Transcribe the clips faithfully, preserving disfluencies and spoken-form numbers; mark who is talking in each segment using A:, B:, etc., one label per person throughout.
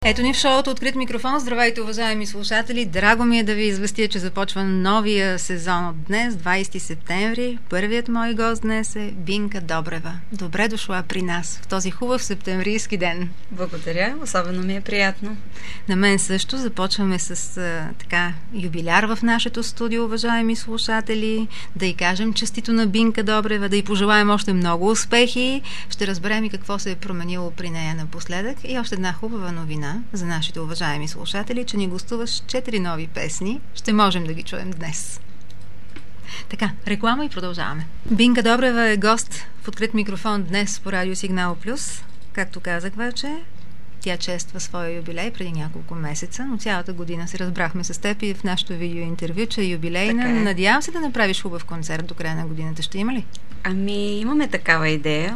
A: Ето ни в шоуто Открит микрофон. Здравейте, уважаеми слушатели! Драго ми е да ви известя, че започва новия сезон от днес, двайсети септември. Първият мой гост днес е Бинка Добрева. Добре дошла при нас в този хубав септемврийски ден.
B: Благодаря, особено ми е приятно.
A: На мен също. Започваме с а, така юбиляр в нашето студио, уважаеми слушатели. Да й кажем честито на Бинка Добрева, да й пожелаем още много успехи. Ще разберем и какво се е променило при нея напоследък. И още една хубава новина за нашите уважаеми слушатели, че ни гостува с четири нови песни. Ще можем да ги чуем днес. Така, реклама и продължаваме. Бинка Добрева е гост в Открит микрофон днес по Радио Сигнал Плюс. Както казах вече, тя чества своя юбилей преди няколко месеца, но цялата година се разбрахме с теб и в нашото видеоинтервю, че е юбилейна. Е. Надявам се да направиш хубав концерт до края на годината. Ще има ли?
B: Ами, имаме такава идея.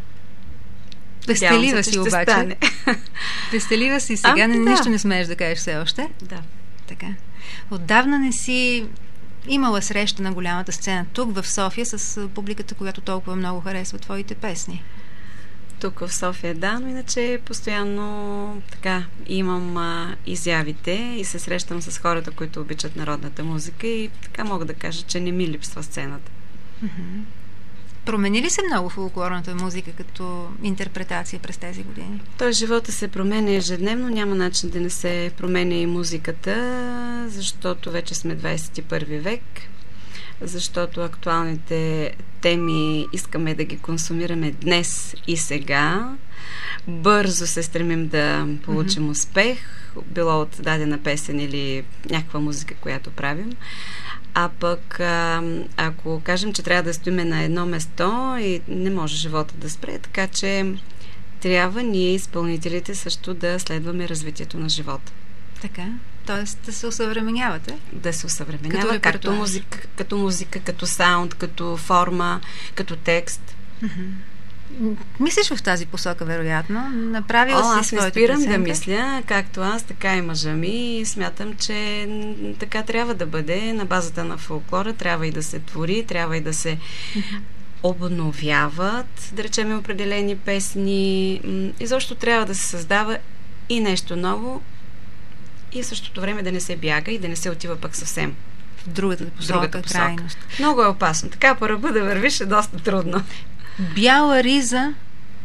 A: Пестелива си обаче. Пестелива си сега,
B: а,
A: не,
B: да.
A: нищо не смееш да кажеш все още.
B: Да.
A: Така. Отдавна не си имала среща на голямата сцена тук в София с публиката, която толкова много харесва твоите песни.
B: Тук в София, да, но иначе постоянно така имам а, изявите и се срещам с хората, които обичат народната музика и така мога да кажа, че не ми липсва сцената.
A: Mm-hmm. Промени ли се много фолклорната музика като интерпретация през тези години?
B: Той живота се променя ежедневно, няма начин да не се променя и музиката, защото вече сме двайсет и първи век, защото актуалните теми искаме да ги консумираме днес и сега. Бързо се стремим да получим mm-hmm. успех, било от дадена песен или някаква музика, която правим. А пък, а, ако кажем, че трябва да стоиме на едно место и не може живота да спре, така че трябва ние, изпълнителите, също да следваме развитието на живота.
A: Така, т.е. да се усъвременявате? Да
B: се усъвременява, като музика, като музика, като саунд, като форма, като текст.
A: Mm-hmm. Мислиш в тази посока, вероятно? Направила
B: О,
A: си
B: аз
A: своята
B: не спирам
A: преценка?
B: да мисля, както аз, така и мъжа ми. И смятам, че така трябва да бъде. На базата на фолклора трябва и да се твори, трябва и да се mm-hmm. обновяват, да речем, определени песни. Изобщо трябва да се създава и нещо ново и в същото време да не се бяга и да не се отива пък съвсем
A: в другата посока,
B: другата посока.
A: крайност.
B: Много е опасно. Така по ръба да вървиш е доста трудно.
A: Бяла риза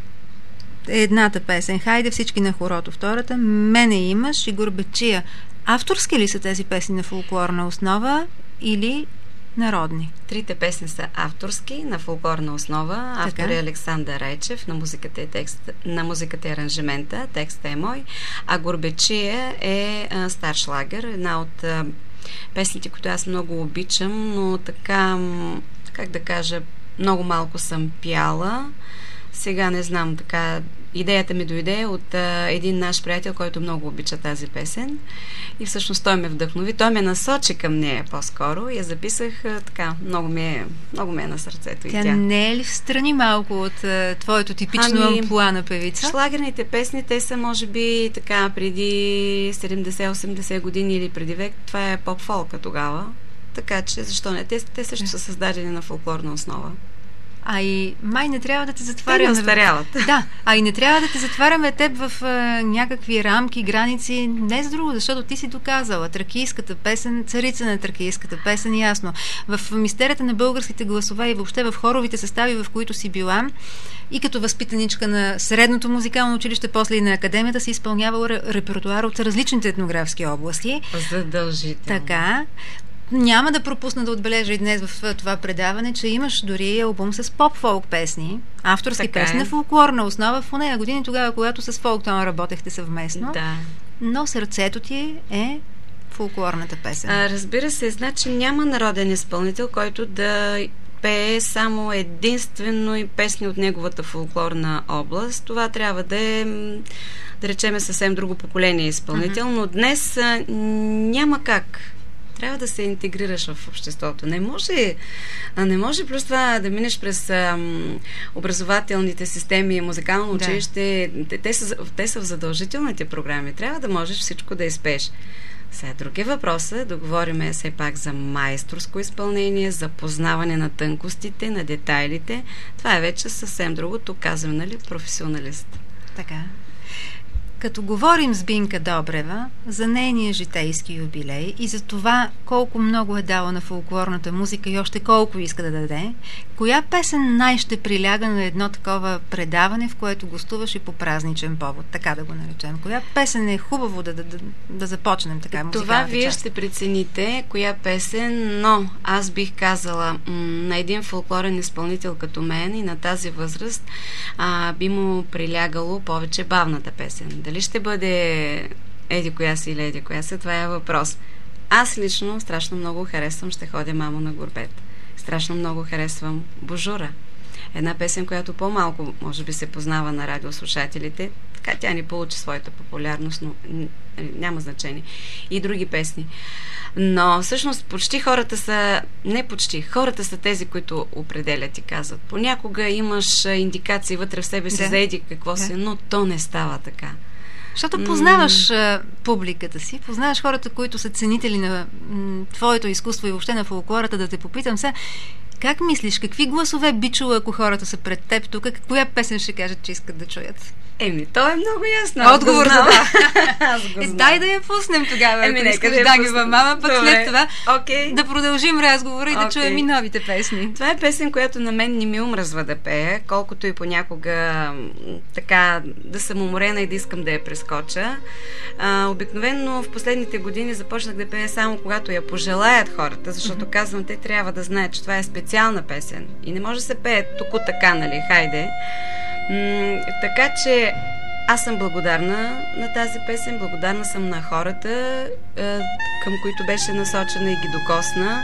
A: е едната песен. Хайде всички на хорото. Втората, Мене имаш и Горбечия. Авторски ли са тези песни на фолклорна основа или народни?
B: Трите песни са авторски, на фолклорна основа. Автор е Александър Райчев, на музиката е текст, на музиката е аранжимента, текстът е мой, а Горбечия е а, стар шлагер, една от а, песните, които аз много обичам, но така, как да кажа, много малко съм пяла. Сега не знам, така, идеята ми дойде от а, един наш приятел, който много обича тази песен и всъщност той ме вдъхнови. Той ме насочи към нея по-скоро и я записах а, така, много ми е, много ми е на сърцето.
A: Тя,
B: и тя
A: не е ли встрани малко от а, твоето типично ами, амплоа на певица?
B: Шлагерните песни, те са може би така преди седемдесет-осемдесет години или преди век. Това е поп-фолка тогава. Така че, защо не? Те, те също са създадени на фолклорна основа.
A: А и май не трябва да те затваряме...
B: Те не остаряват.
A: Да, а и не трябва да те затваряме теб в а, някакви рамки, граници. Не за друго, защото ти си доказала. Тракийската песен, царица на тракийската песен, ясно. В мистерията на българските гласове и въобще в хоровите състави, в които си била, и като възпитаничка на средното музикално училище, после и на академията, си изпълнявала репертуар от различните етнографски области.
B: Задължително.
A: Така. Няма да пропусна да отбележа и днес в това предаване, че имаш дори албум с поп-фолк песни, авторски
B: така
A: песни
B: е.
A: на фолклорна основа в нея години тогава, когато с Фолктон работехте съвместно.
B: Да.
A: Но сърцето ти е фолклорната песен.
B: А, разбира се, значи няма народен изпълнител, който да пее само единствено и песни от неговата фолклорна област. Това трябва да е, да речеме, съвсем друго поколение изпълнител, uh-huh. но днес а, няма как. Трябва да се интегрираш в обществото. Не може, не може плюс това да минеш през ам, образователните системи, музикално училище. Да. Те, те, са, те са в задължителните програми. Трябва да можеш всичко да изпееш. Сега други въпроса, да говорим все пак за майсторско изпълнение, за познаване на тънкостите, на детайлите. Това е вече съвсем друго. Тук казвам, нали, професионалист.
A: Така. Като говорим с Бинка Добрева за нейния житейски юбилей и за това колко много е дала на фолклорната музика и още колко иска да даде, коя песен най-ще приляга на едно такова предаване, в което гостуваш и по празничен повод, така да го наречем? Коя песен е хубаво да, да, да, да започнем така музикалната
B: Това вие
A: част?
B: ще прецените коя песен, но аз бих казала м- на един фолклорен изпълнител като мен и на тази възраст а, би му прилягало повече бавната песен. Дали ще бъде еди коя си или еди коя си, това е въпрос. Аз лично страшно много харесвам Ще ходя, мамо, на гурбет. Страшно много харесвам Божура. Една песен, която по-малко може би се познава на радиослушателите. Така тя ни получи своята популярност, но няма значение. И други песни. Но всъщност почти хората са, не почти, хората са тези, които определят и казват. Понякога имаш индикации вътре в себе си
A: да.
B: за еди какво
A: да.
B: си, но то не става така.
A: Защото познаваш м- публиката си, познаваш хората, които са ценители на м- твоето изкуство и въобще на фолклората, да те попитам сега, как мислиш, какви гласове би чула, ако хората са пред теб тук, коя песен ще кажат, че искат да чуят?
B: Еми, то е много ясно.
A: Отговор за да.
B: Аз го
A: Е,
B: знам.
A: дай да я пуснем тогава,
B: Еми,
A: ако искаш
B: да
A: да ги
B: пуснем.
A: мама, пък
B: Добре.
A: след това
B: Okay.
A: да продължим разговора и да
B: Okay.
A: чуем и новите песни.
B: Това е песен, която на мен не ми омръзва да пея, колкото и понякога м, така да съм уморена и да искам да я прескоча. А, обикновено в последните години започнах да пея само когато я пожелаят хората, защото mm-hmm. казвам, те трябва да знаят, че това е специална песен и не може да се пее тук така, нали, хайде. М, така че аз съм благодарна на тази песен, благодарна съм на хората, е, към които беше насочена и ги докосна.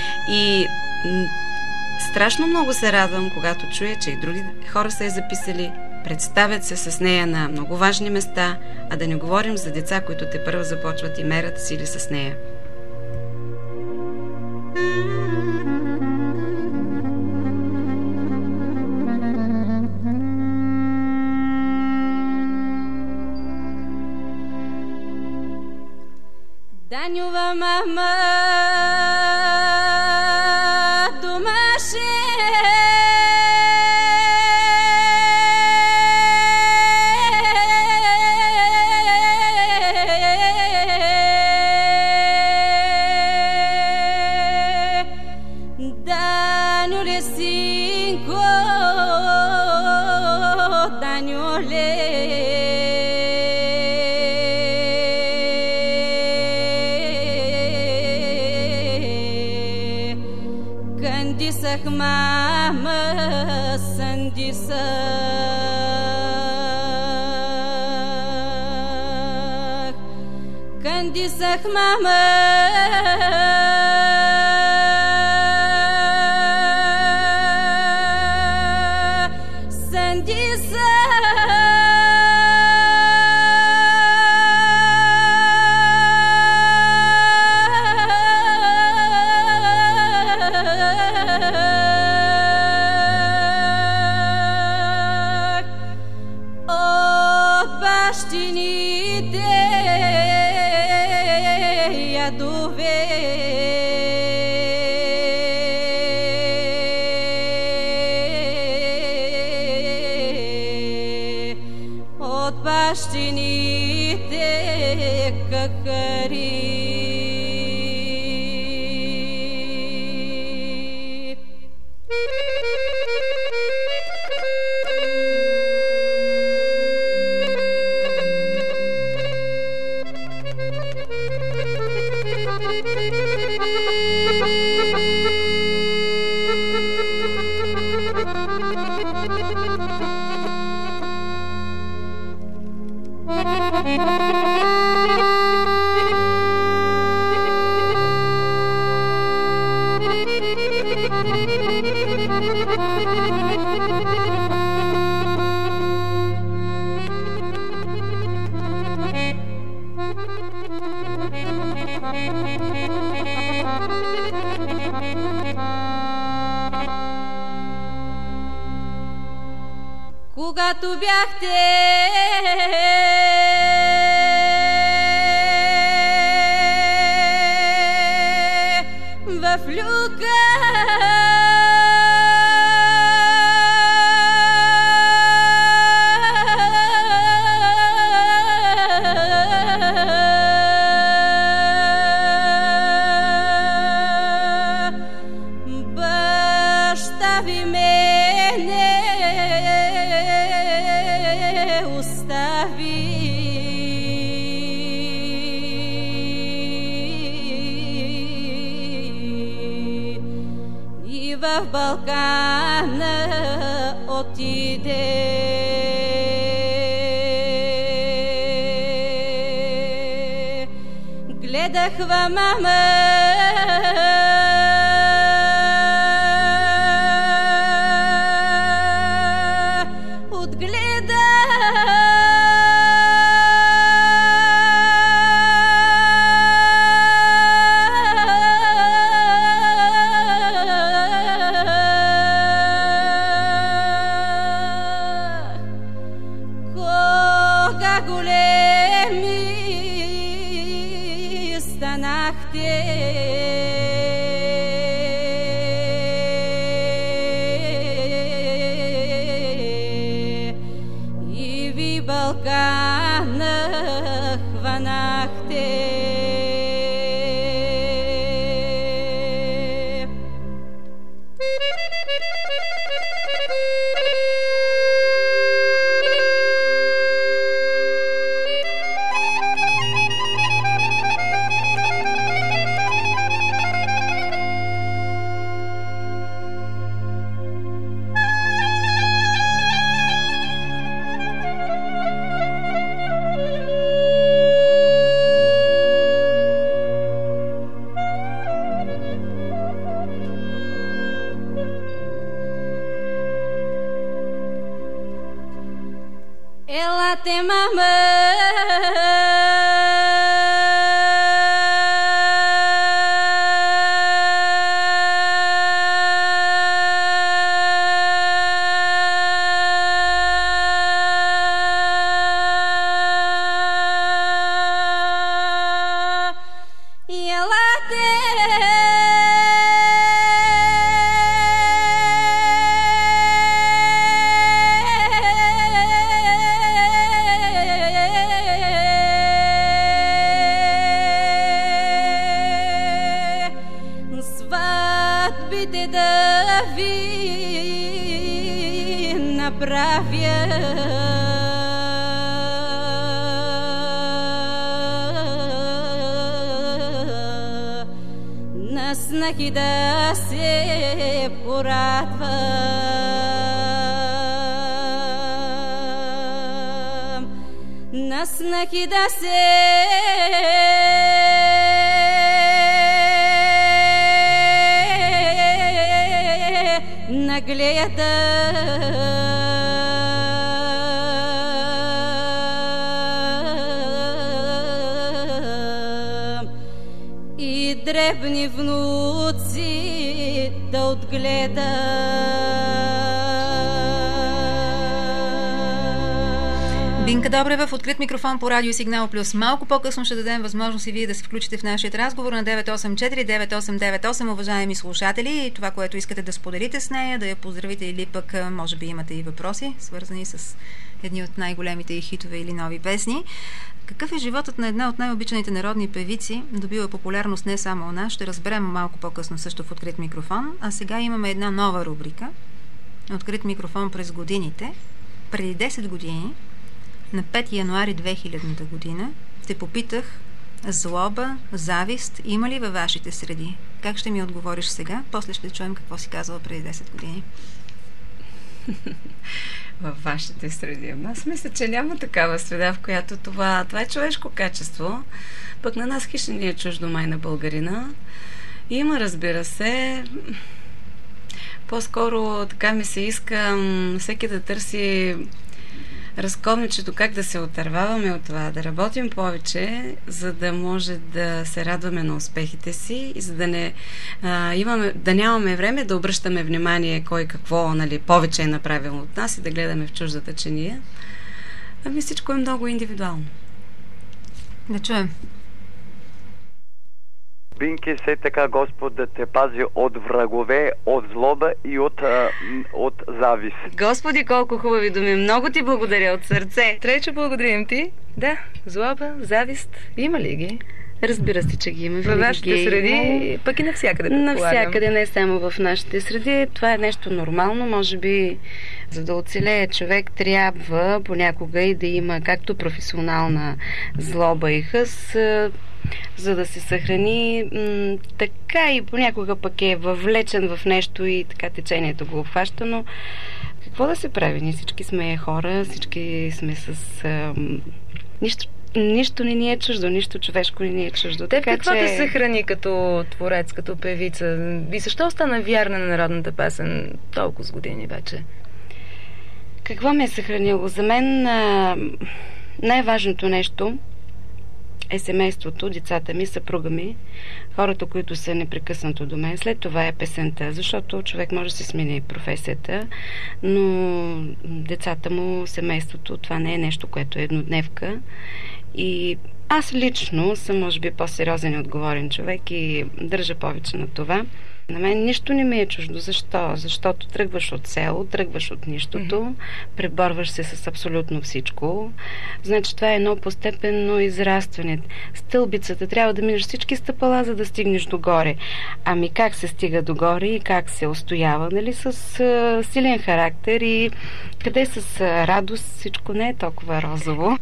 B: И м, страшно много се радвам, когато чуя, че и други хора са я записали, представят се с нея на много важни места, а да не говорим за деца, които те първо започват и мерят сили с нея.
C: Данюва мама домаше Даню лесинко Даню ле Sah mama sandi sah kandi sah mama sandi от бащините кахари. Когато бяхте в люка, в Балкана отиде. Гледах ва мама и ви Балкана хванахте. Елате, мама, сватбите да ви направя. На снахи да се порадвам, на снахи да се нагледам и дребни внуци да отгледам.
A: Бинка Добрева в открит микрофон по Радио Сигнал Плюс. Малко по-късно ще дадем възможност и вие да се включите в нашия разговор на девет осем четири девет осем девет осем, уважаеми слушатели, и това, което искате да споделите с нея, да я поздравите или пък може би имате и въпроси, свързани с едни от най-големите и хитове или нови песни. Какъв е животът на една от най-обичаните народни певици, добива популярност не само у нас, ще разберем малко по-късно също в открит микрофон, а сега имаме една нова рубрика. Открит микрофон през годините. Преди десет години, на пети януари две хилядната година, те попитах: злоба, завист има ли във вашите среди? Как ще ми отговориш сега? После ще чуем какво си казала преди десет години.
B: Във вашите среди. Аз мисля, че няма такава среда, в която това, това е човешко качество. Пък на нас хищно ни е чуждо, май на българина. Има, разбира се. По-скоро така ми се иска всеки да търси разковничето, как да се отърваваме от това, да работим повече, за да може да се радваме на успехите си и за да не а, имаме, да нямаме време да обръщаме внимание кой какво, нали, повече е направил от нас и да гледаме в чуждата чиния. Ами всичко е много индивидуално.
A: Да чуем.
D: Бинки, все така Господ да те пази от врагове, от злоба и от, а, от завист.
B: Господи, колко хубави думи! Много ти благодаря от сърце!
E: Тречо, благодарим ти. Да, злоба, завист, има ли ги?
B: Разбира се, че ги има.
E: Във вашите среди, пък и навсякъде, предполагам.
B: Навсякъде, не само в нашите среди. Това е нещо нормално. Може би, за да оцелее човек, трябва понякога и да има както професионална злоба и хъс, за да се съхрани, м- така и понякога пък е въвлечен в нещо и така течението го обхваща, но какво да се прави? Ние всички сме хора, всички сме с... Ам, нищо Нищо не ни е чуждо, нищо човешко не ни е чуждо.
E: Те
B: така,
E: какво
B: че...
E: те съхрани като творец, като певица? И защо остана вярна на народната песен толкова с години вече?
B: Какво ме е съхранило? За мен а, най-важното нещо е семейството, децата ми, съпруга ми, хората, които са непрекъснато до мен. След това е песента, защото човек може да се смени професията, но децата му, семейството, това не е нещо, което е еднодневка. И аз лично съм, може би, по-сериозен и отговорен човек и държа повече на това. На мен нищо не ми е чуждо. Защо? Защото тръгваш от село, тръгваш от нищото, mm-hmm. преборваш се с абсолютно всичко. Значи това е едно постепенно израстване. Стълбицата трябва да минеш всички стъпала, за да стигнеш догоре. Ами как се стига догоре и как се устоява, нали, с а, силен характер и къде с а, радост всичко не е толкова розово.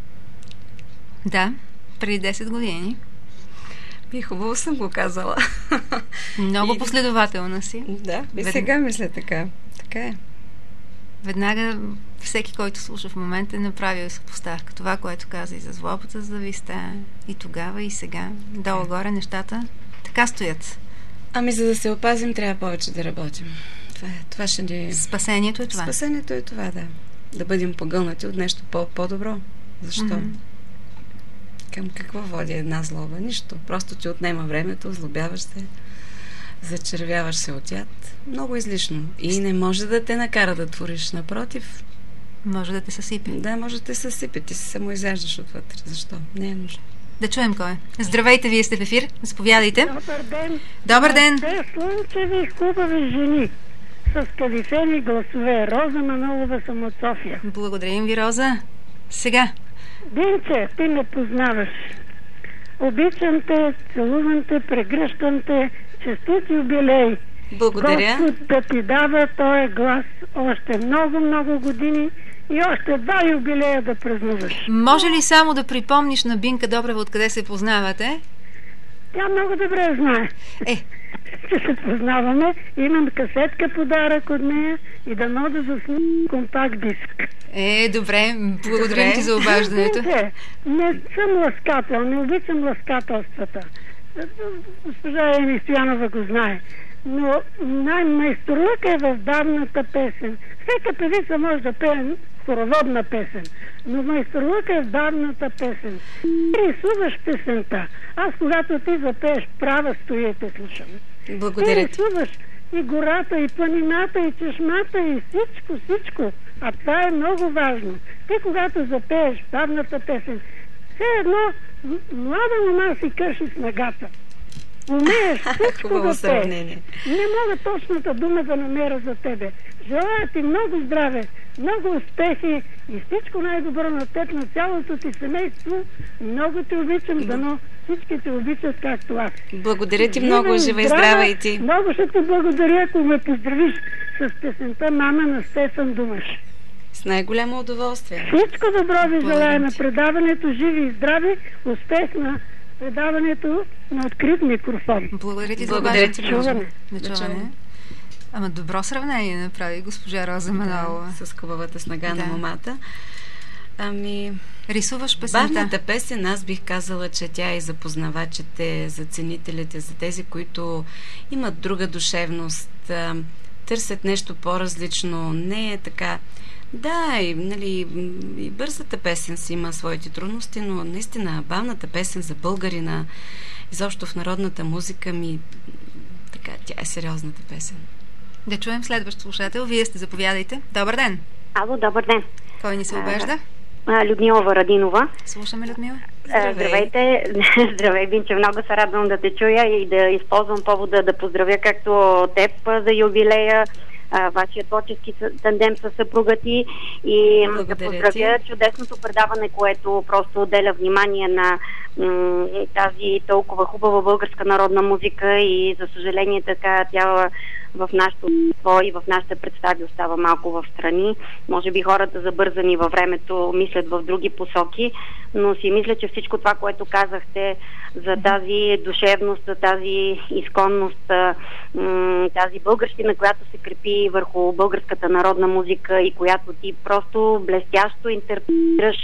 A: Да, преди десет години.
B: И хубаво съм го казала.
A: Много и... последователна си.
B: Да, и
A: Вед...
B: сега мисля така. Така е.
A: Веднага всеки, който слуша в момента, е направил съпоставка. Това, което каза и за злобата, за завистта, и тогава, и сега. Долу-горе нещата така стоят.
B: Ами за да се опазим, трябва повече да работим. Това, е, това ще ни...
A: Спасението е това.
B: Спасението е това, да. Да бъдем погълнати от нещо по- по-добро. Защо? Mm-hmm. Към какво води една злоба? Нищо. Просто ти отнема времето, злобяваш се, зачервяваш се от яд. Много излишно. И не може да те накара да твориш. Напротив.
A: Може да те съсипе.
B: Да, може да те съсипе. Ти се самоизяждаш отвътре. Защо? Не е нужно.
A: Да чуем кой е. Здравейте, вие сте в ефир. Заповядайте.
F: Добър ден.
A: Добър ден.
F: Те слънчеви хубави жени с калифени гласове. Роза Манолова съм от София.
A: Благодарим ви, Роза. Сега.
F: Динче, ти ме познаваш. Обичам те, целувам те, прегръщам те. Честит юбилей.
B: Благодаря.
F: Господ да ти дава този глас още много, много години и още два юбилея да празнуваш.
A: Може ли само да припомниш на Бинка Добрева откъде се познавате?
F: Тя много добре знае.
A: Е.
F: Че се познаваме. Имам касетка подарък от нея и да мога да засним компакт диск.
A: Е, добре. Благодарим ти за обаждането.
F: Не, не съм ласкател, не обичам ласкателствата. Госпожа Еми Стоянова го знае. Но най-майсторлък е в давната песен. Всяка певица може да пее хороводна песен, но майсторлък е в давната песен. Рисуваш песента. Аз, когато ти запееш, права стоя и те слушам.
B: Благодаря
F: ти. Рисуваш и гората, и планината, и чешмата, и всичко, всичко. А това е много важно. Ти, когато запееш давната песен, все едно млада мома си кърши снагата. Умееш всичко да пееш. Не мога точната дума да намеря за тебе. Желая ти много здраве, много успехи и всичко най-добро на теб, на цялото ти семейство. Много те обичам, дано всички те обичат както аз.
B: Благодаря ти много, жива и здрава и ти.
F: Много ще ти благодаря, ако ме поздравиш с песента "Мама" на Стефан Думаш.
B: С най-голямо удоволствие.
F: Всичко добро ви желая на предаването, живи и здрави, успех на предаването на открит микрофон.
A: Благодаря ти за
B: Благодаря ти.
F: Чуване.
A: Чуване. Ама добро сравнение направи госпожа Роза Манолова.
B: Да, с хубавата снага да. на момата. Ами...
A: Рисуваш песента.
B: Бавната песен, аз бих казала, че тя е за познавачите, за ценителите, за тези, които имат друга душевност, търсят нещо по-различно, не е така. Да, и, нали, и бързата песен си има своите трудности, но наистина бавната песен за българина, изобщо в народната музика ми, така, тя е сериозната песен.
A: Да чуем следващ слушател. Вие сте, заповядайте. Добър ден.
G: Ало, добър ден.
A: Кой ни се обежда?
G: А, Людмила Варадинова.
A: Слушаме, Людмила.
G: Здравей. Здравейте. Здравей, Бинче. Много се радвам да те чуя и да използвам повода да поздравя както теб за юбилея, а, вашия творчески тандем със съпруга ти и да поздравя чудесното предаване, което просто отделя внимание на м- тази толкова хубава българска народна музика и за съжаление така тя в нашото и в нашите представи остава малко в страни. Може би хората забързани във времето мислят в други посоки, но си мисля, че всичко това, което казахте за тази душевност, за тази изконност, тази българщина, която се крепи върху българската народна музика и която ти просто блестящо интерпретираш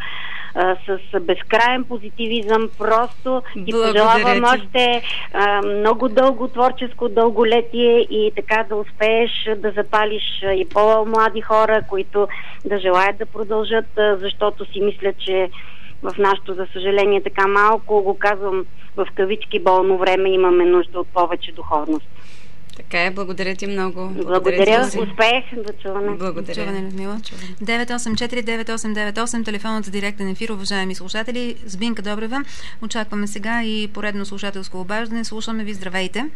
G: с безкрайен позитивизъм. Просто ти пожелавам още а, много дълго творческо дълголетие и така да успееш да запалиш и по-млади хора, които да желаят да продължат, защото си мисля, че в нашото, за съжаление, така малко, го казвам в кавички, болно време, имаме нужда от повече духовност.
B: Така е, благодаря ти много.
G: Благодаря, благодаря успех, до чуване.
B: Благодаря.
A: Чуване, Людмила. девет осем четири девет осем девет осем, телефонът за директен ефир, уважаеми слушатели, с Бинка Добрева. Очакваме сега и поредно слушателско обаждане. Слушаме ви, здравейте.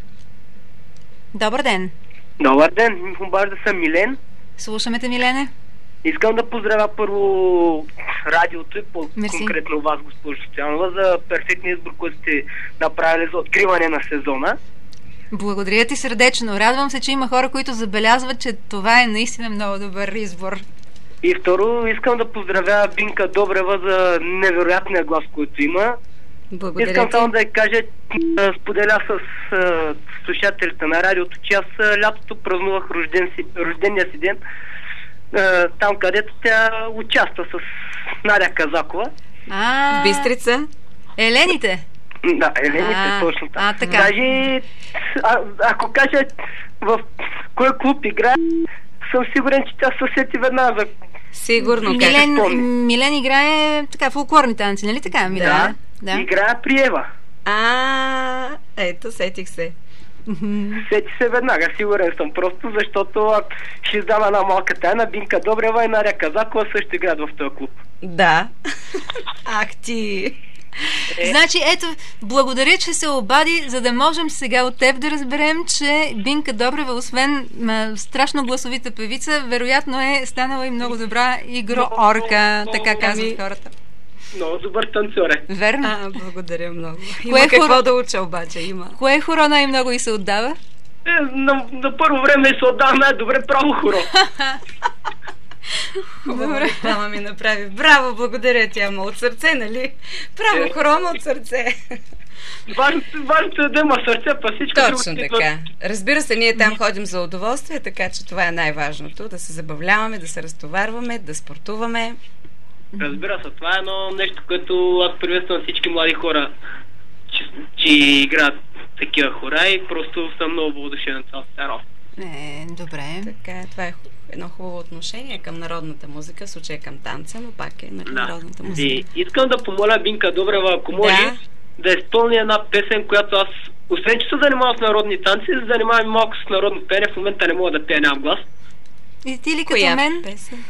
A: Добър ден.
H: Добър ден, обажда съм Милен.
A: Слушаме те, Милене.
H: Искам да поздравя първо радиото и по-конкретно вас, госпожо Стоянова, за перфектния избор, който сте направили за откриване на сезона.
A: Благодаря ти сърдечно. Радвам се, че има хора, които забелязват, че това е наистина много добър избор.
H: И второ, искам да поздравя Бинка Добрева за невероятния глас, който има.
B: Благодаря
H: искам
B: ти.
H: само да я кажа, да споделя с uh, слушателите на радиото, че аз uh, лятото празнувах рожден си, рождения си ден, uh, там където тя участва с Надя Казакова.
A: А,
B: Бистрица?
A: Елените?
H: Да, Елените,
A: а,
H: точно така.
A: А, така.
H: Даже, а, ако кажа в кой клуб играе, съм сигурен, че тя се сети веднага за...
B: Сигурно.
A: Милен, Милен играе така фолклорни танци, нали така, Милен?
H: Да,
A: да.
H: играе при Ева.
B: А, ето, сетих се.
H: Сети се веднага, сигурен съм, просто защото ще издам една малка тайна, Бинка Добрева и Надя Казакова също играят в този клуб.
B: Да. Ах ти...
A: Е. Значи, ето, благодаря, че се обади, за да можем сега от теб да разберем, че Бинка Добрева, освен ма, страшно гласовита певица, вероятно е станала и много добра игроорка, така казват хората.
H: Много добър танцор е.
A: Верно.
B: А, благодаря много. Има
A: Кое
B: какво
A: хоро...
B: да уча обаче, има.
A: Кое хоро най-много и се отдава?
H: Е, на, на първо време се отдава най-добре право хоро.
B: Добре. Мама ми направи. Браво, благодаря ти, ама от сърце, нали? Право, е. Хрома от сърце.
H: Важното, важното е да има сърце, па всичко.
B: Точно друго, така. Разбира се, ние там ходим за удоволствие, така че това е най-важното. Да се забавляваме, да се разтоварваме, да спортуваме.
H: Разбира се, това е едно нещо, което аз приветствам всички млади хора, че, че играят такива хора и просто съм много въодушевен цял старо.
A: Е, добре.
B: Така, това е едно хубаво отношение към народната музика, в случая към танца, но пак е нали, да. Народната музика.
H: И искам да помоля Бинка Добрева, ако може, да, да изпълни една песен, която аз, освен че се занимавам с народни танци, се занимавам и малко с народно пеене, в момента не мога да пея, нямам глас.
A: И ти ли като
B: Коя
A: мен?
B: Песен?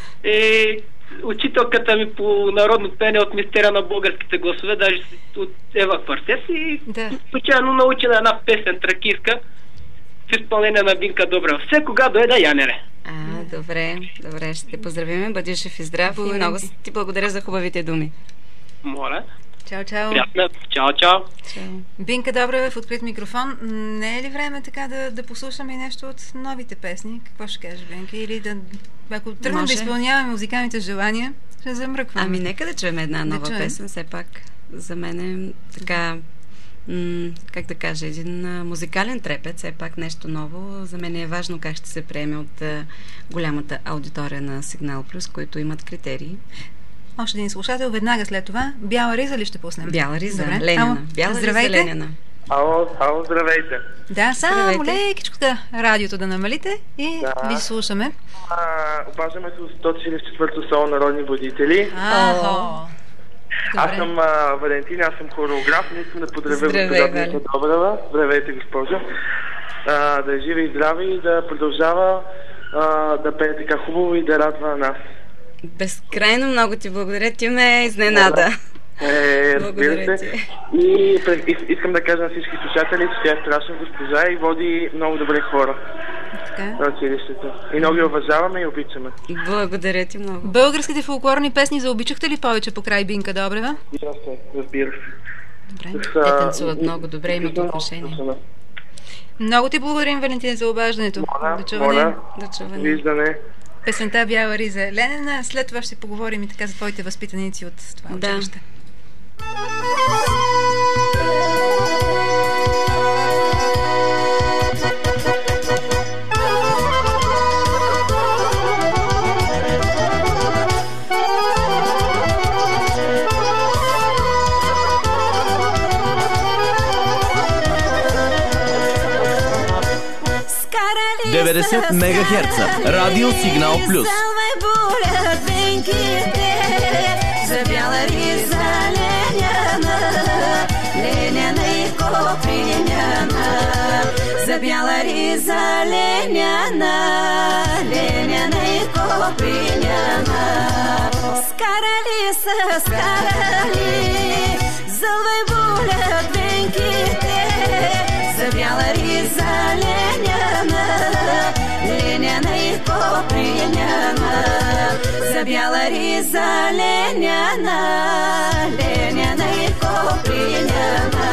H: И учителката ми по народно пеене от мистерия на българските гласове, даже от Ева Квартес и
A: да.
H: случайно научи на една песен тракийска в изпълнение на Бинка Добрева. Все кога дойде Янере.
B: А, добре, добре, ще те поздравим, бъди жив и здрав и много ти благодаря за хубавите думи.
H: Моля.
A: Чао, чао.
H: Приятно. Чао, чао.
B: Чао.
A: Бинка Добрева в открит микрофон. Не е ли време така да, да послушаме и нещо от новите песни? Какво ще кажеш, Бинка? Или да, ако тръгнем да изпълняваме музикалните желания, ще замръкваме.
B: Ами нека да чуем една нова да песен, все пак за мен е така, м- как да кажа, един а, музикален трепет, все пак нещо ново. За мен е важно как ще се приеме от а, голямата аудитория на Сигнал Плюс, които имат критерии.
A: Още един слушател, веднага след това. Бяла риза ли ще пуснем?
B: Бяла риза,
A: добре.
B: Ленина.
A: Ало,
B: Бяла
A: здравейте.
B: риза, Ленина.
I: Ало, ало, здравейте.
A: Да, само лекичко да радиото да намалите и да. Ви слушаме.
I: А, обаждаме се от сто четиридесет и четвърто соло Народни будители.
A: Ахо.
I: Аз съм а, Валентин, аз съм хореограф, не искам да поздравя госпожа Бинка Добрева. Здравейте, госпожо. А, да е жива и здраве и да продължава а, да пее така хубаво и да радва нас.
B: Безкрайно много ти благодаря, ти ме изненада.
I: Е, разбира се. И искам да кажа на всички слушатели, че тя е страшна госпожа и води много добре хора на училището. И много я уважаваме и обичаме.
B: Благодаря ти много.
A: Българските фолклорни песни заобичахте ли повече покрай Бинка Добрева?
I: Разбира се, разбира се.
B: Добре. С, Те танцуват много добре, имат отношение.
A: Много ти благодарим, Валентина, за обаждането.
I: Моля,
A: до чуване.
I: Моля.
B: До чуване.
I: Виждане.
A: Песента Бяла риза Ленена. След това ще поговорим и така за твоите възпитаници от това
B: да.
A: училище.
J: деветдесет мегахерца. Радио Сигнал Плюс.
C: За бяла риза Леняна, Леняна и Коприняна. За бяла риза Леняна, Леняна и Коприняна. Скарали са, скарали, зълвай булят венките. За бяла риза Леняна, Леняна и Коприняна. За бяла риза Леняна, Леняна и Коприняна.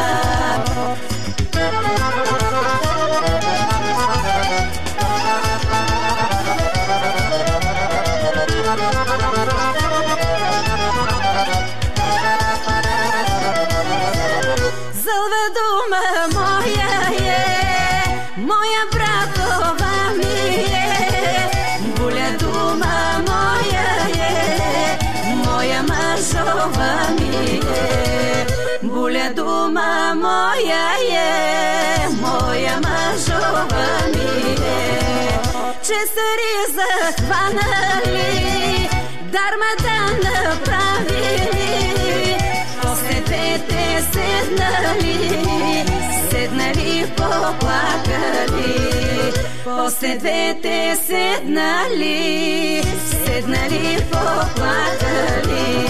C: Зълва дума моя е, моя братова ми е. Буля дума моя е, моя мъжова ми е. Буля дума моя е, моя мъжова ми е. Че са риза хванали, дармата направили, после двете седнали, седнали поплакали. После двете седнали, седнали поплакали.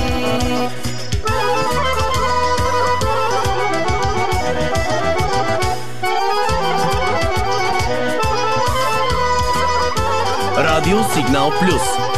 J: Радио Сигнал Плюс.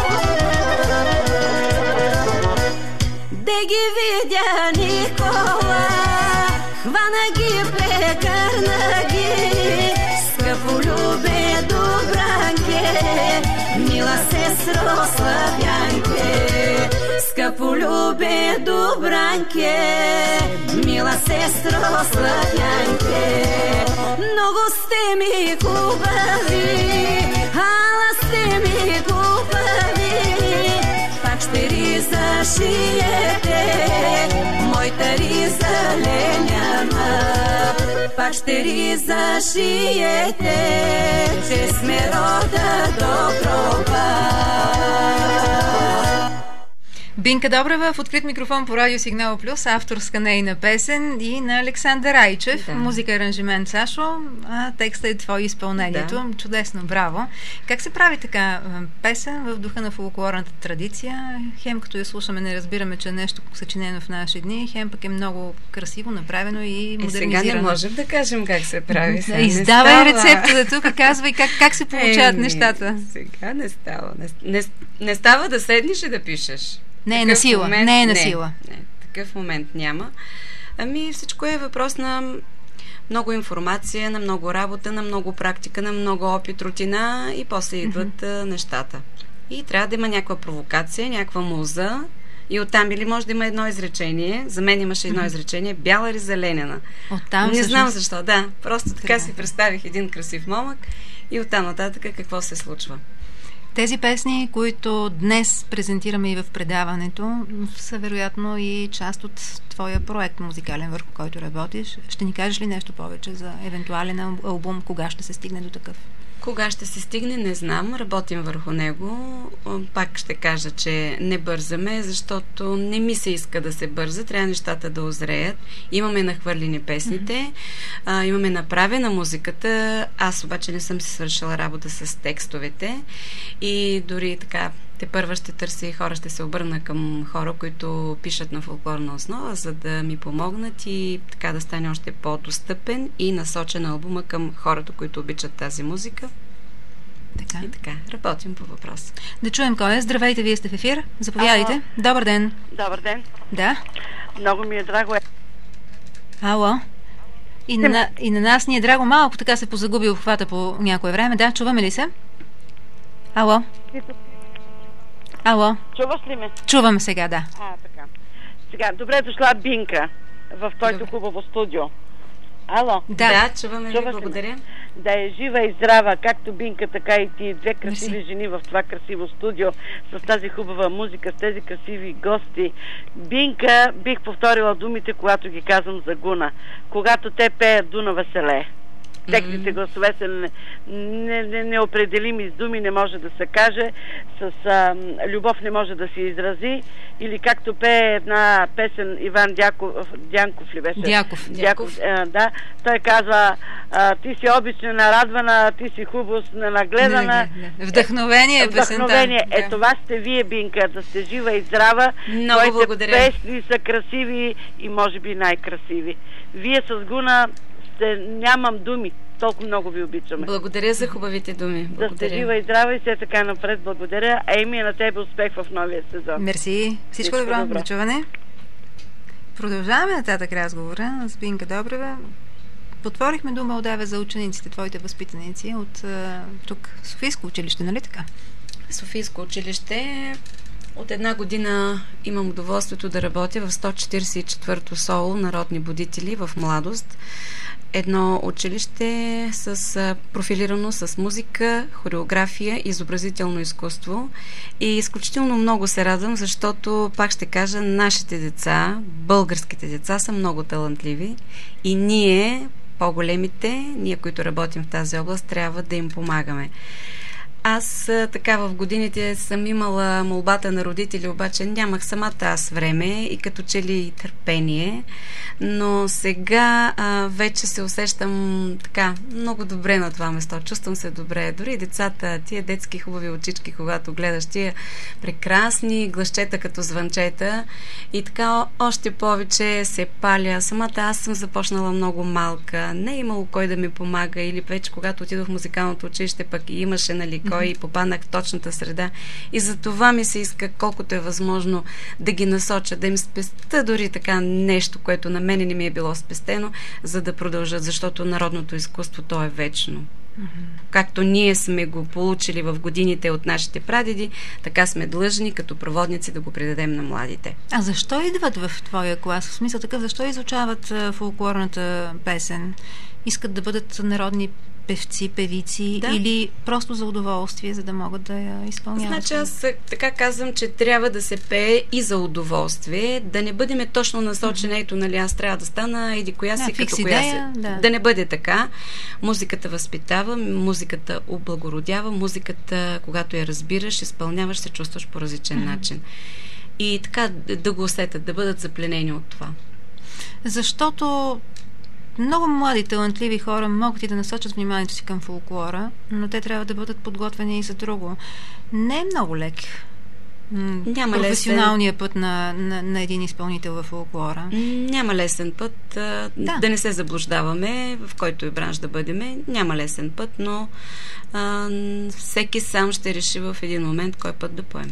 C: Да ги видя Никола, хвана ги, прекърна ги. Скъполюбе Добранке, мила сестро Славянке. Скъполюбе Добранке, мила сестро Славянке. Много сте ми хубави, ала сте ми хубави. Пак ще риза шиете, моята риза Леняна. Пак ще риза шиете, че сме рода Доброва.
A: Бинка Добрева в открит микрофон по Радио Сигнал Плюс, авторска нейна песен и на Александър Райчев. Да. Музика и аранжимент Сашо, а текста е твое изпълнението. Да. Чудесно, браво. Как се прави така песен в духа на фолклорната традиция? Хем като я слушаме не разбираме, че е нещо съчинено в наши дни, хем пък е много красиво направено и модернизирано.
B: Е, сега не можем да кажем как се прави.
A: Да, издавай рецептата тук, казвай как, как се получават е, нещата.
B: Сега не става. Не, не, не става да седнеш и да пишеш.
A: Не е на сила, момент, не е на сила.
B: Не, не, такъв момент няма. Ами всичко е въпрос на много информация, на много работа, на много практика, на много опит, рутина и после идват mm-hmm. нещата. И трябва да има някаква провокация, някаква муза и оттам или може да има едно изречение. За мен имаше едно mm-hmm. изречение: бяла риза Леняна.
A: Оттам
B: не
A: всъщност...
B: знам защо, да. Просто така трябва. Си представих един красив момък и оттам нататък какво се случва.
A: Тези песни, които днес презентираме и в предаването, са вероятно и част от твоя проект музикален, върху който работиш. Ще ни кажеш ли нещо повече за евентуален албум? Кога ще се стигне до такъв?
B: Кога ще се стигне, не знам. Работим върху него. Пак ще кажа, че не бързаме, защото не ми се иска да се бърза. Трябва нещата да озреят. Имаме нахвърлени песните, mm-hmm. а, имаме направена музиката. Аз обаче не съм си свършила работа с текстовете и дори така те първа ще търси хора, ще се обърна към хора, които пишат на фолклорна основа, за да ми помогнат и така да стане още по-достъпен и насочен албума към хората, които обичат тази музика.
A: Така.
B: И така, работим по въпроса.
A: Да чуем кой е. Здравейте, вие сте в ефир. Заповядайте.
K: Ало.
A: Добър ден.
K: Добър ден.
A: Да.
K: Много ми е драго.
A: Ало. И на, и на нас ни е драго малко, така се позагуби обхвата по някое време. Да, чуваме ли се? Ало. Ало.
K: Чуваш ли ме?
A: Чувам сега, да.
K: А, така. Сега, добре дошла Бинка в твоето хубаво студио. Ало.
B: Да, да, чуваме ви, благодаря.
K: Да е жива и здрава, както Бинка, така и ти, две красиви Мерси. Жени в това красиво студио, с тази хубава музика, с тези красиви гости. Бинка, бих повторила думите, когато ги казвам за Гуна. Когато те пеят, Дуна веселее. Техните гласове са не, не, неопределими с думи, не може да се каже, с а, любов не може да се изрази. Или както пее една песен Иван Дяков, Дянков ли беше?
A: Дяков.
K: Дяков, а, да. Той казва, а, ти си обична, нарадвана, ти си хубост, нагледана.
A: Вдъхновение е песента.
K: Вдъхновение.
A: Да.
K: Е, това сте вие, Бинка, да сте жива и здрава.
B: Много
K: Твоите
B: благодаря.
K: песни са красиви и може би най-красиви. Вие с Гуна сте, нямам думи. Толкова много ви обичаме.
B: Благодаря за хубавите думи. Благодаря.
K: Да сте жива и здрава и все така напред. Благодаря. А Еми, на тебе успех в новия сезон.
A: Мерси. Всичко, Всичко добро. добро. Дочуване. Продължаваме нататък разговора с Бинка Добрева. Потворихме до Молдавия за учениците, твоите възпитаници от тук Софийско училище, нали така?
B: Софийско училище. От една година имам удоволствието да работя в сто четиридесет и четвърто СОУ Народни будители в Младост. Едно училище с профилирано с музика, хореография, изобразително изкуство. И изключително много се радвам, защото, пак ще кажа, нашите деца, българските деца са много талантливи и ние, по-големите, ние, които работим в тази област, трябва да им помагаме. Аз така в годините съм имала молбата на родители, обаче нямах самата аз време и като че ли търпение, но сега а, вече се усещам така много добре на това место, чувствам се добре. Дори децата, тия детски хубави очички, когато гледаш тия прекрасни гласчета като звънчета и така още повече се паля. Самата аз съм започнала много малка, не е имало кой да ми помага или вече когато отидох в музикалното училище, пък имаше, нали, и попаднах в точната среда. И за това ми се иска, колкото е възможно, да ги насоча, да им спестя дори така нещо, което на мене не ми е било спестено, за да продължат, защото народното изкуство, то е вечно. Mm-hmm. Както ние сме го получили в годините от нашите прадеди, така сме длъжни като проводници да го предадем на младите.
A: А защо идват в твоя клас? В смисъл такъв, защо изучават фолклорната песен? Искат да бъдат народни певци, певици, да, или просто за удоволствие, за да могат да я изпълняват?
B: Значи аз така казвам, че трябва да се пее и за удоволствие, да не бъдем точно насочени, mm-hmm. ето, нали, аз трябва да стана еди коя си,
A: да,
B: като коя
A: идея,
B: си.
A: Да.
B: да не бъде така. Музиката възпитава, музиката облагородява, музиката, когато я разбираш, изпълняваш, се чувстваш по различен mm-hmm. начин. И така да го усетят, да бъдат запленени от това.
A: Защото много млади, талантливи хора могат и да насочат вниманието си към фолклора, но те трябва да бъдат подготвени и за друго. Не е много лек
B: Няма
A: професионалния
B: лесен...
A: път на, на, на един изпълнител в фолклора.
B: Няма лесен път. А, да. да не се заблуждаваме, в който и бранш да бъдем. Няма лесен път, но а, всеки сам ще реши в един момент кой път да поеме.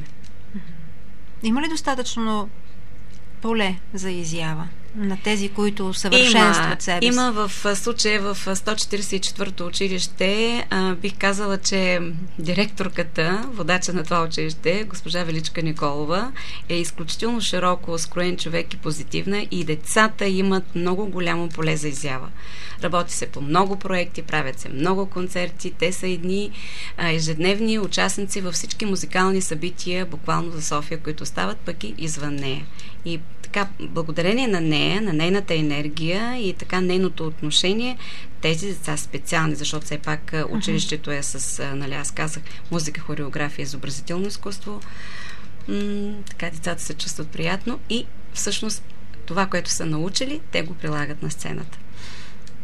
A: Има ли достатъчно поле за изява на тези, които съвършенстват себе си?
B: Има в случая в сто четиридесет и четвърто училище, а, бих казала, че директорката, водача на това училище, госпожа Величка Николова, е изключително широко скроен човек и позитивна, и децата имат много голямо поле за изява. Работи се по много проекти, правят се много концерти, те са едни а, ежедневни участници във всички музикални събития, буквално за София, които стават пък и извън нея. И така, благодарение на нея, на нейната енергия и така нейното отношение, тези деца специални, защото все пак училището е с, нали, аз казах, музика, хореография, изобразително изкуство. М- така децата се чувстват приятно и всъщност това, което са научили, те го прилагат на сцената.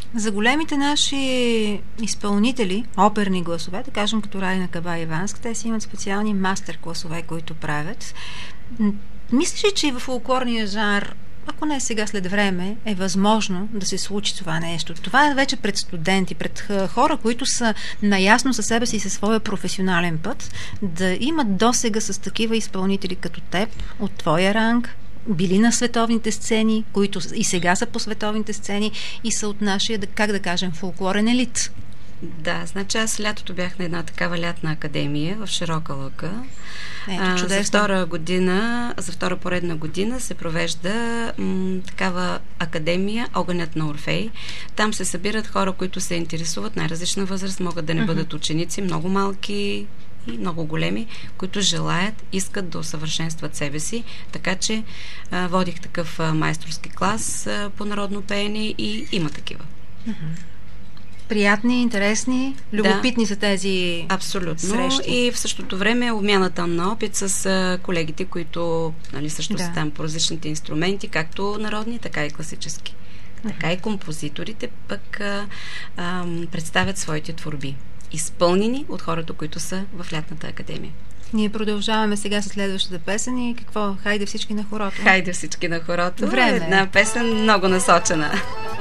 A: За големите наши изпълнители, оперни гласове, да кажем като Райна Каба-Иванска, те си имат специални мастер-класове, които правят. Мислиш ли, че и в фолклорния жанр, ако не сега, след време, е възможно да се случи това нещо? Това е вече пред студенти, пред хора, които са наясно със себе си и със своя професионален път, да имат досега с такива изпълнители като теб, от твоя ранг, били на световните сцени, които и сега са по световните сцени и са от нашия, как да кажем, фолклорен елит.
B: Да, значи аз лятото бях на една такава лятна академия в Широка лъка.
A: Ето,
B: за втора година, за втора поредна година се провежда м, такава академия Огънят на Орфей. Там се събират хора, които се интересуват, най-различна възраст, могат да не бъдат ученици, много малки и много големи, които желаят, искат да усъвършенстват себе си. Така че а, водих такъв а, майсторски клас а, по народно пеене и има такива.
A: Приятни, интересни, любопитни да, са тези
B: абсолютно.
A: Срещи.
B: И в същото време обмяната на опит с а, колегите, които нали, също да. са там по различните инструменти, както народни, така и класически. Uh-huh. Така и композиторите пък а, а, представят своите творби, изпълнени от хората, които са в лятната академия.
A: Ние продължаваме сега с следващата песен и какво? Хайде всички на хорото.
B: Хайде всички на хорото.
A: Време.
B: Една песен много насочена.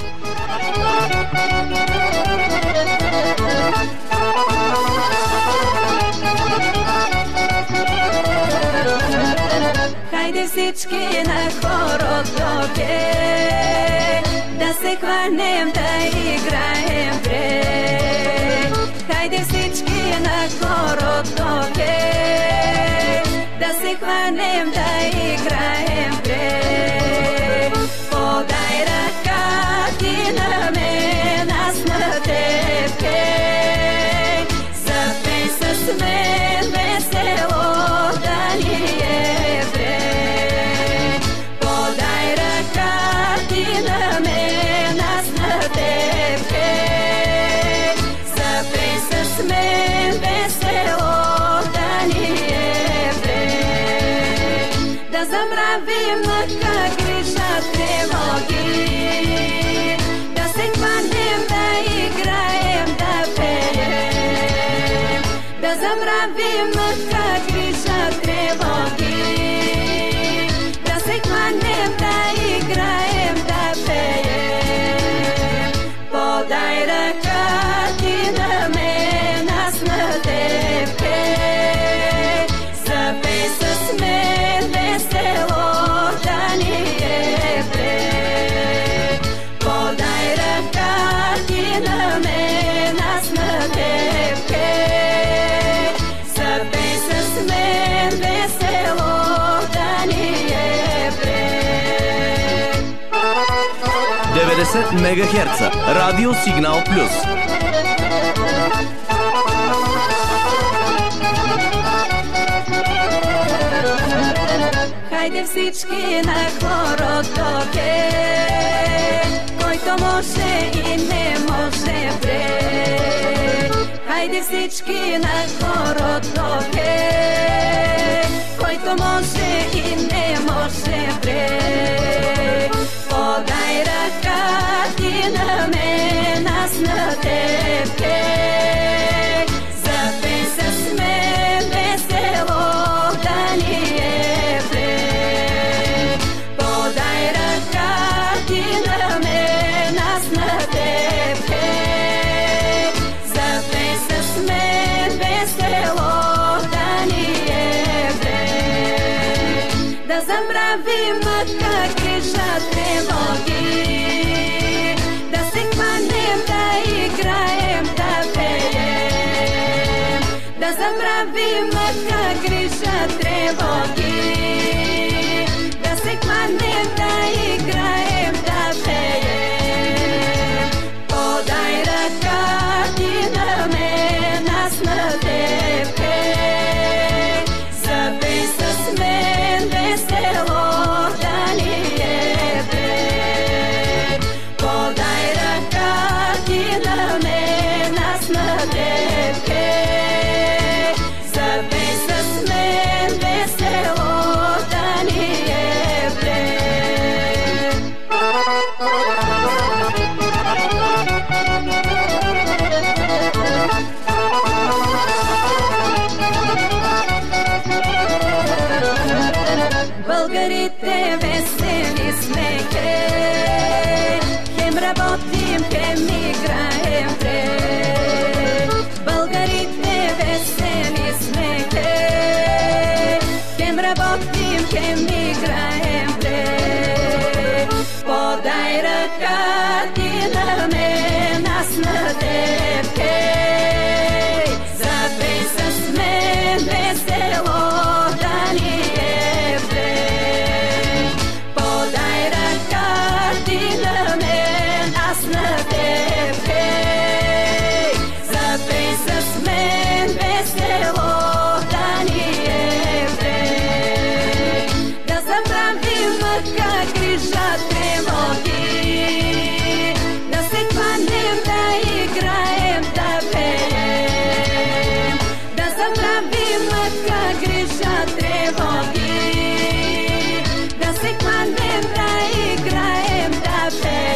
C: Хайде всички на хорото, ке, да се хванем, да играем пре. Хайде всички на хорото, ке, да се хванем, да играем пре. Подай ръка ти на мен, аз на теб, ке, запей с мен весело, да ни е вре. Подай ръка ти на мен, аз на теб, ке, запей с мен весело, да ни е вре. Да забравим на гриша тревоги, да се хванем, да играем, да пеем. Да забравим на гриша тревоги, да се хванем, да играем, да пеем. Подай ръка ти на мен, аз на теб, ке, запей с мен весело, да ни е вре. Подай ръка ти на мен, аз на теб, ке, запей с мен весело, да ни е вре.
J: деветдесет мегахерца. Радио Сигнал Плюс.
C: Хайде всички на хорото, ке, който може и не може пре. Хайде всички на хорото, ке, който може и не може пре. Подай ръка ти на мен, аз на теб, ке, запей с мен весело, да ни е вре. Подай ръка ти на мен, аз на теб, ке, запей с мен весело, да ни е вре. Да забравим как греша тревоги, да се работим, хем играем вре. Българите весели сме, хем работим, хем играем вре. Подай ръка ти на мен, аз на теб, хей. Запей с мен весело, да ни е вре. Подай ръка ти на мен, аз на теб, хей. Запей с мен весело, да ни е вре. Да забравим мъка, грижа, тревоги, да се хванем, да играем, да пеем. Да забравим мъка, грижа, тревоги, да се хванем, да играем, да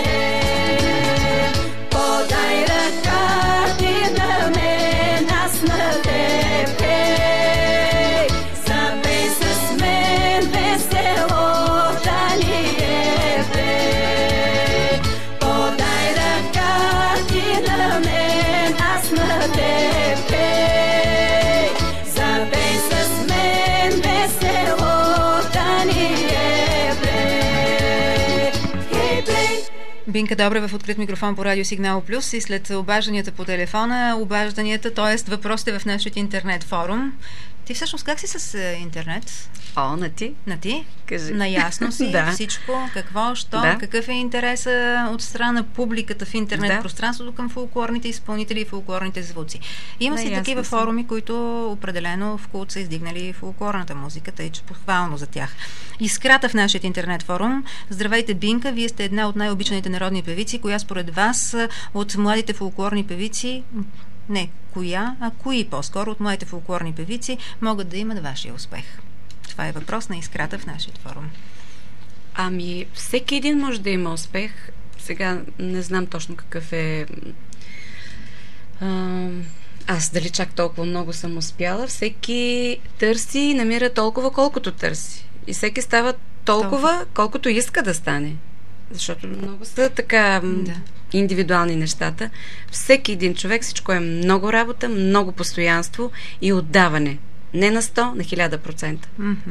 C: пеем. Подай ръка ти на мен, аз на теб, хей. Запей с мен весело, да ни е вре. Подай ръка ти на мен, аз на теб, хей. Запей с мен весело, да ни е вре. Хей, плей.
A: Бинка Добрева в открит микрофон по Радио Сигнал Плюс и след обажданията по телефона, обажданията, т.е. въпросите в нашия интернет форум. Ти всъщност как си с е, интернет?
B: О, на ти?
A: На ти?
B: Кажи.
A: Наясно си
B: Да.
A: всичко, какво, що,
B: Да.
A: какъв е интереса от страна на публиката в интернет
B: Да.
A: пространството към фолклорните изпълнители и фолклорните звуци. Има си
B: Наясно
A: такива
B: съм.
A: форуми, които определено в култ са издигнали фолклорната музика, тъй че похвално за тях. Искрата в нашия интернет форум. Здравейте, Бинка, вие сте една от най-обичаните народни певици, коя според вас от младите фолклорни певици, не коя, а кои по-скоро от младите фолклорни певици могат да имат вашия успех? Това е въпрос на Искрата в нашия форум.
B: Ами, всеки един може да има успех. Сега не знам точно какъв е... А, аз дали чак толкова много съм успяла. Всеки търси и намира толкова, колкото търси. И всеки става толкова, толкова. колкото иска да стане. Защото много са така да. индивидуални нещата. Всеки един човек, всичко е много работа, много постоянство и отдаване. Не на сто, на хиляда процента.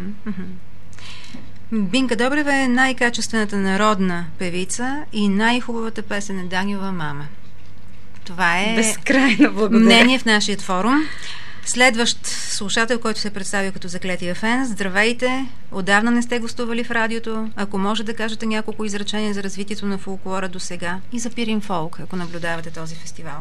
A: Бинка Добрева е най-качествената народна певица и най-хубавата песен е Даниова мама. Това е
B: безкрайно благодаря.
A: Мнение в нашия форум. Следващ слушател, който се представи като заклетия фен. Здравейте! Отдавна не сте гостували в радиото. Ако може да кажете няколко изречения за развитието на фолклора до сега и за Пирин фолк, ако наблюдавате този фестивал.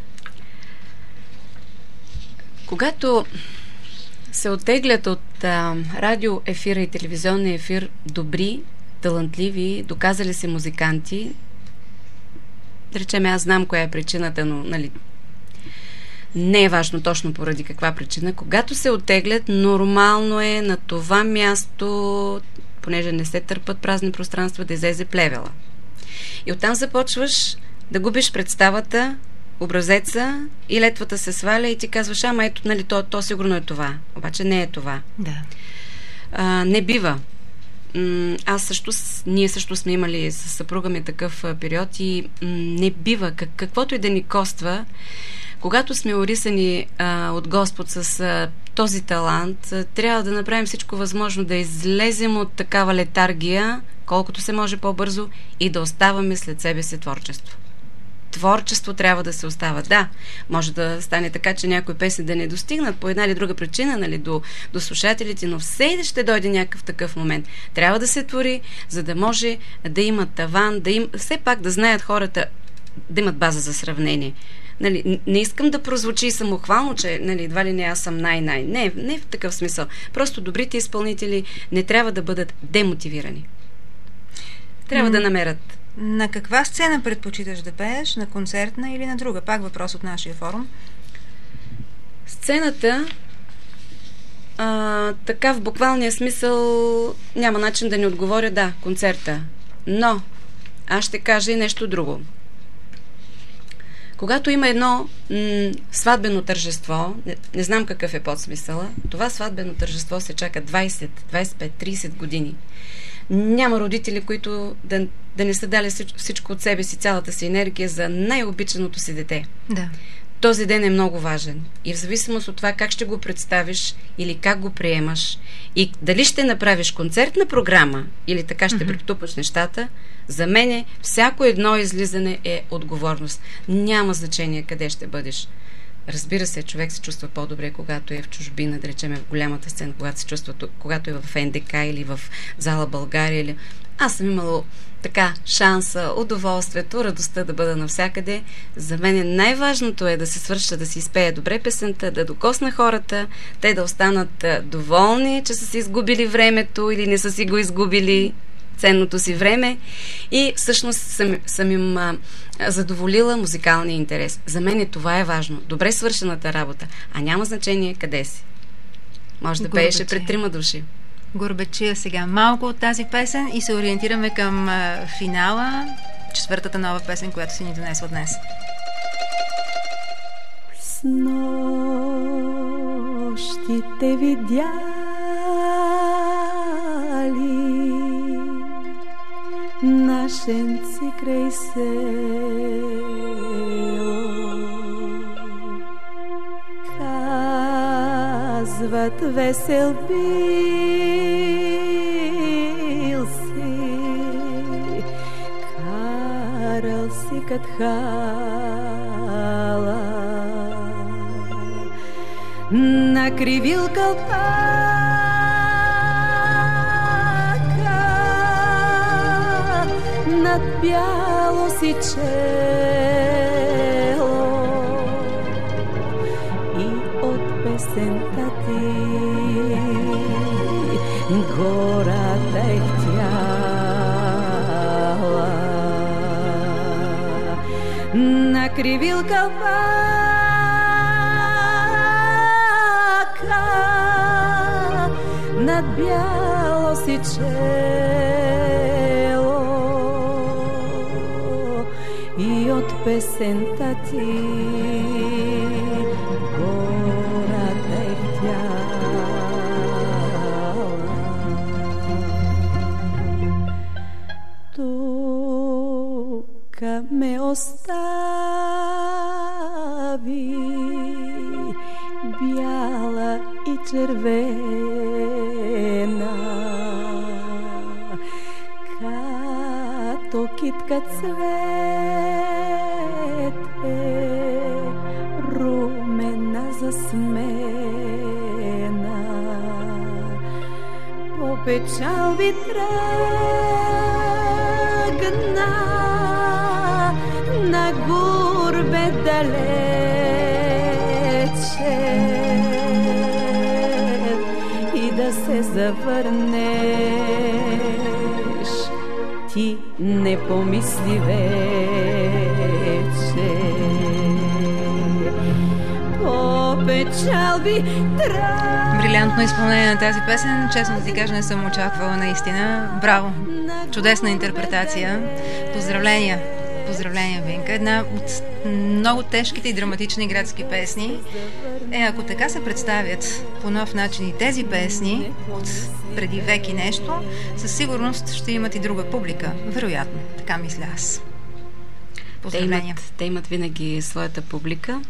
B: Когато се оттеглят от а, радио ефира и телевизионния ефир добри, талантливи, доказали се музиканти, да речем, аз знам коя е причината, но нали, не е важно точно поради каква причина. Когато се оттеглят, нормално е на това място, понеже не се търпат празни пространства, да излезе плевела. И оттам започваш да губиш представата, образеца и летвата се сваля и ти казваш, ама ето, нали, то, то сигурно е това. Обаче не е това.
A: Да.
B: А, не бива. М- аз също, ние също сме имали с съпруга ми такъв а, период и м- не бива. Как, каквото и да ни коства, когато сме орисани а, от Господ с а, този талант, а, трябва да направим всичко възможно да излезем от такава летаргия, колкото се може по-бързо и да оставаме след себе си творчество. Творчество трябва да се остава. Да, може да стане така, че някои песни да не достигнат по една или друга причина, нали, до, до слушателите, но все ще дойде някакъв такъв момент. Трябва да се твори, за да може да има таван, да им, все пак да знаят хората, да имат база за сравнение. Нали, не искам да прозвучи самохвално, че нали, едва ли не аз съм най-най. Не, не в такъв смисъл. Просто добрите изпълнители не трябва да бъдат демотивирани. Трябва м- да намерят.
A: На каква сцена предпочиташ да пееш? На концертна или на друга? Пак въпрос от нашия форум.
B: Сцената а, така в буквалния смисъл няма начин да ни отговоря да, концерта. Но аз ще кажа и нещо друго. Когато има едно м- сватбено тържество, не, не знам какъв е подсмисъла, това сватбено тържество се чака двайсет, двайсет и пет, трийсет години. Няма родители, които да, да не са дали всичко от себе си, цялата си енергия за най-обичаното си дете.
A: Да.
B: Този ден е много важен. И в зависимост от това как ще го представиш или как го приемаш и дали ще направиш концертна програма или така ще mm-hmm. претупаш нещата, за мен всяко едно излизане е отговорност. Няма значение къде ще бъдеш. Разбира се, човек се чувства по-добре, когато е в чужбина, да речем в голямата сцена, когато се чувства, когато е в Ен Де Ка или в зала България. Или... Аз съм имала така шанса, удоволствието, радостта да бъда навсякъде. За мен най-важното е да се свърша, да си изпея добре песента, да докосна хората, те да останат доволни, че са си изгубили времето или не са си го изгубили ценното си време и всъщност съм, съм им а, задоволила музикалния интерес. За мен това е важно. Добре свършената работа, а няма значение къде си. Може да пееше пред трима души.
A: Горбачия сега малко от тази песен и се ориентираме към а, финала, четвъртата нова песен, която си ни донесла днес.
C: С нощи те видяли нашенци край село, казват весел бил си, карал си кат хала, накривил кълпака над бяло си чело и от песента ти гората е хтяла, накривил кълпака над бяло си чело и от песента ти гората е хтяла. Тука ме остави бяла и червена, като китка цвете, румена засмена, по печалби тръгна на гурбе далече и да се завърнеш ти не помисли вече. По печалби тръгна.
A: Брилянтно изпълнение на тази песен. Честно да ти кажа, не съм очаквала наистина. Браво! Чудесна интерпретация. Поздравления! Поздравления, Бинка. Една от много тежките и драматични градски песни. Е, ако така се представят по нов начин и тези песни от преди век и нещо, със сигурност ще имат и друга публика. Вероятно. Така мисля аз. Поздравления.
B: Те имат, те имат винаги своята публика.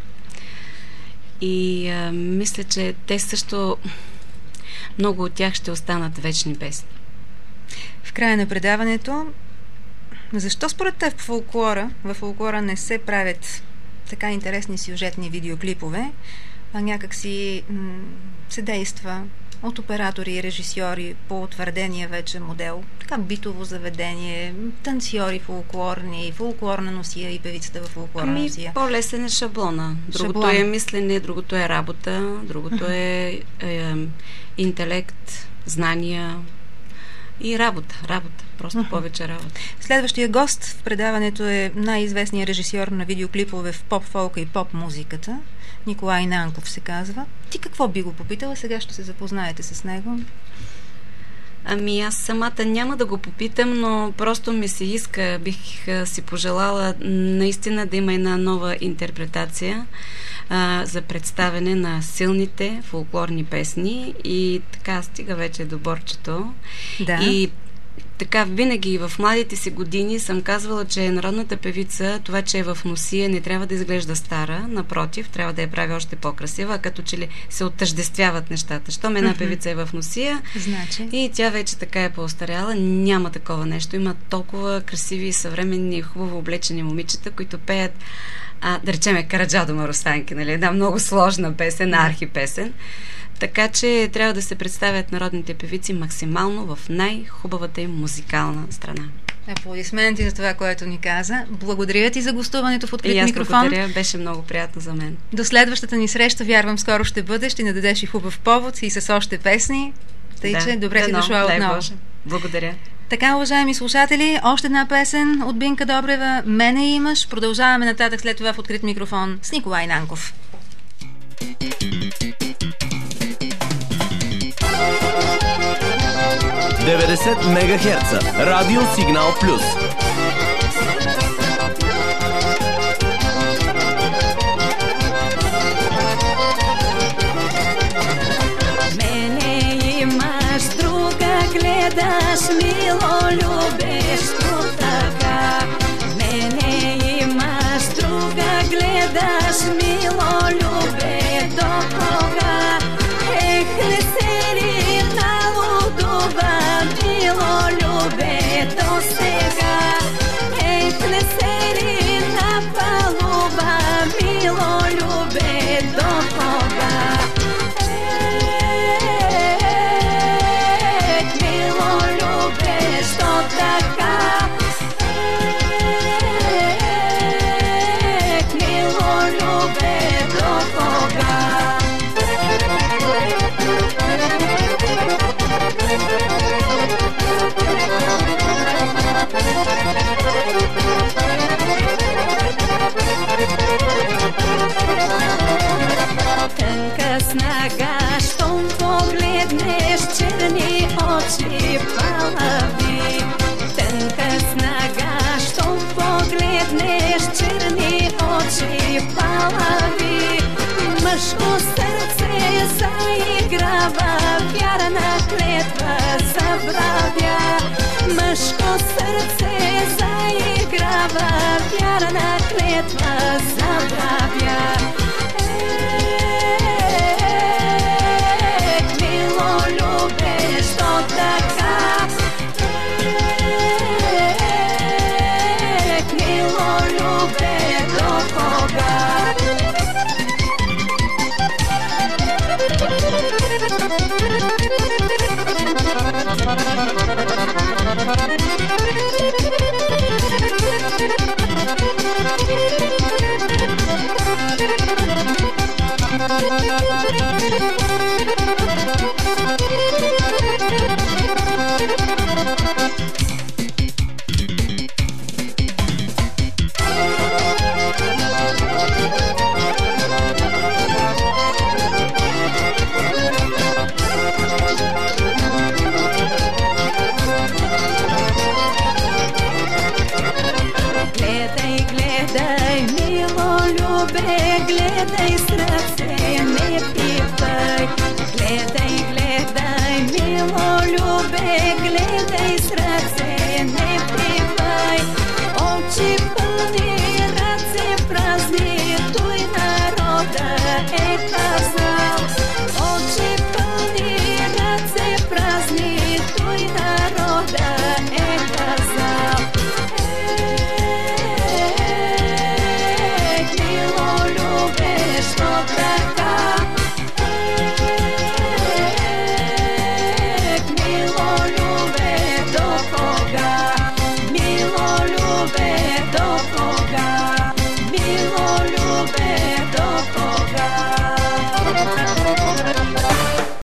B: И а, мисля, че те също, много от тях ще останат вечни песни.
A: В края на предаването, защо според теб в фолклора, в фолклора не се правят така интересни сюжетни видеоклипове, а някак си м- се действа от оператори и режисьори по утвърдения вече модел, така битово заведение, танцори фолклорни, фолклорна носия и певицата в фолклорна
B: ами,
A: носия.
B: По-лесен е шаблона. Другото Шаблон. е мислене, другото е работа, другото е, е интелект, знания и работа. Работа. Просто uh-huh. повече работа.
A: Следващия гост в предаването е най-известният режисьор на видеоклипове в поп-фолка и поп-музиката. Николай Нанков се казва. Ти какво би го попитала? Сега ще се запознаете с него.
B: Ами аз самата няма да го попитам, но просто ми се иска, бих си пожелала наистина да има една нова интерпретация а, за представяне на силните фолклорни песни и така стига вече до борчето.
A: Да.
B: И така винаги в младите си години съм казвала, че народната певица, това, че е в носия, не трябва да изглежда стара, напротив, трябва да я прави още по-красива, като че ли се оттъждествяват нещата. Щом една певица е в носия,
A: значи.
B: И тя вече така е по-остаряла, няма такова нещо. Има толкова красиви, съвременни, хубаво облечени момичета, които пеят, а, да речеме, Караджадо Марустанки, нали? Една много сложна песен, архипесен. Така че трябва да се представят народните певици максимално в най-хубавата им музикална страна.
A: Аплодисменти за това, което ни каза. Благодаря ти за гостуването в открит
B: и аз
A: микрофон.
B: Благодаря, беше много приятно за мен.
A: До следващата ни среща, вярвам, скоро ще бъде. Ще ни дадеш и хубав повод и с още песни. Тъй, да, че добре си дошла отново.
B: Боже. Благодаря.
A: Така, уважаеми слушатели, още една песен от Бинка Добрева. Мене имаш. Продължаваме нататък след това в открит микрофон с Николай Нанков.
J: деветдесет мегахерца. Радио Сигнал Плюс.
C: Мене имаш, друга гледаш, мило любещо така. Мене имаш, друга гледаш, мило любе до кога. Ех, не се ли налудува, мило любе до сега. Ех, не се ли напалува, мило любе до кога. Ех, мило любе, що така. Ех, мило любе до кога. Тънка снага, щом погледнеш, черни очи палави. Тънка снага, щом погледнеш, черни очи палави. Мъжко сърце заиграва, вярна клетва забравя. Мъжко сърце заиграва, вярна клетва забравя. Ех, мило любе, що така. Ех, мило любе, до кога. Гледай